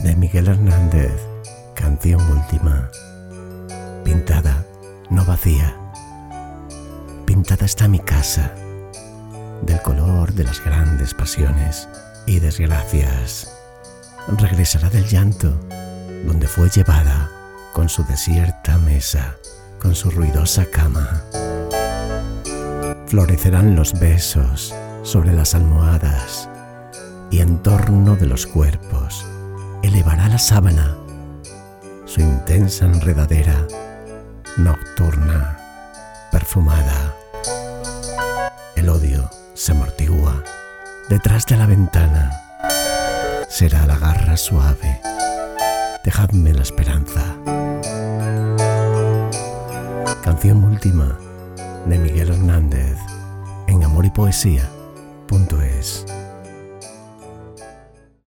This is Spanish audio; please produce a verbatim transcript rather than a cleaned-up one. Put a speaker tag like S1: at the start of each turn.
S1: de Miguel Hernández, canción última. Pintada, no vacía. Pintada está mi casa, del color de las grandes pasiones y desgracias. Regresará del llanto, donde fue llevada, con su desierta mesa, con su ruidosa cama. Florecerán los besos sobre las almohadas, y en torno de los cuerpos elevará la sábana su intensa enredadera nocturna, perfumada. El odio se amortigua detrás de la ventana. Será la garra suave. Dejadme la esperanza. Canción última de Miguel Hernández en amor y poesía punto es.